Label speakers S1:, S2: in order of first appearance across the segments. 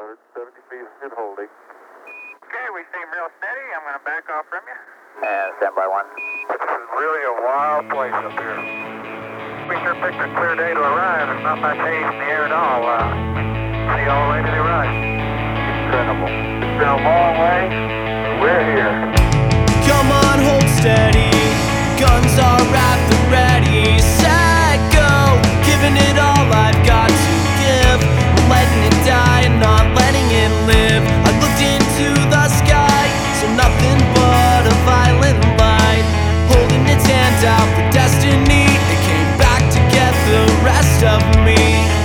S1: 70 feet is good holding.
S2: Okay, we seem real steady. I'm going to back off from you.
S3: And stand by one.
S1: This is really a wild place up here.
S2: We sure picked a clear day to arrive. There's not much haze in the air at all. See you all ready to ride.
S1: Incredible. It's been a long way. We're here.
S4: Come on, hold steady. Guns are at the ready. Set, go. Giving it all I've got to give. Letting it die and not letting it live. I looked into the sky, so nothing but a violent light, holding its hand out for destiny. It came back to get the rest of me.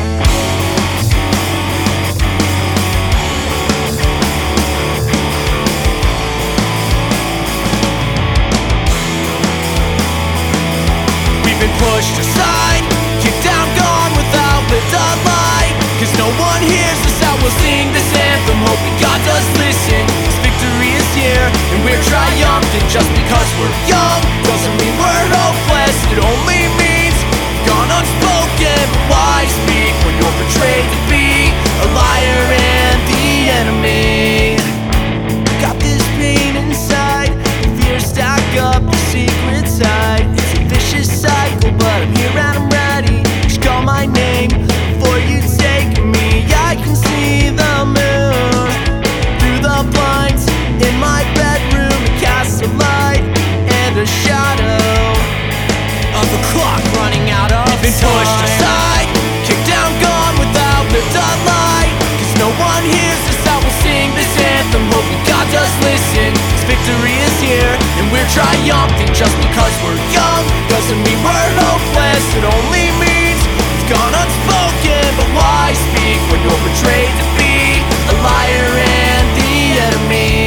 S4: We've been pushed aside, kicked down, gone without lived a life. 'Cause no one hears us out, we'll sing this anthem, hoping God does listen. 'Cause victory is here, and we're triumphant. Just because we're young doesn't mean we're hopeless. It only means we've gone unspoken. But why speak when you're portrayed to be a liar and the enemy? Got this pain inside, fear stack up, the secrets hide. It's a vicious cycle, but I'm here and I'm ready. Just call my name before you take me. I can see the moon through the blinds in my bedroom. It casts a light and a shadow of a clock running out of time. Been pushed aside, kicked down, gone without lived a life. 'Cause no one hears us out, we'll sing this anthem, hoping God does listen. 'Cause victory is here, and we're triumphant. Just because we're young doesn't mean we're hopeless. It only means we've gone unspoken. But why speak when you're portrayed to be a liar and the enemy?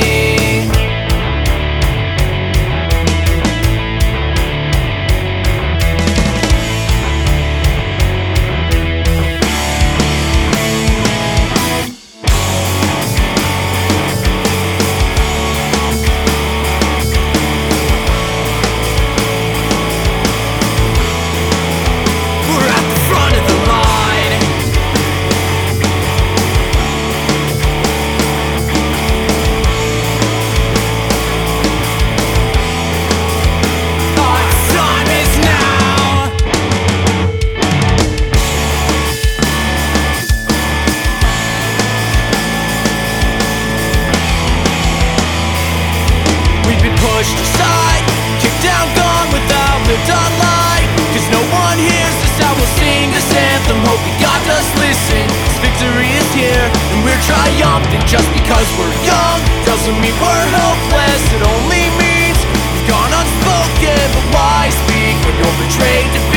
S4: We're at the front of the line. Our time is now. We've been pushed aside, kicked down, gone without lived a life. 'Cause no one hears us out, we'll sing this anthem, hoping God does listen. 'Cause victory is here, and we're triumphant. Just because we're young doesn't mean we're hopeless. It only means we've gone unspoken. But why speak when you're betrayed to be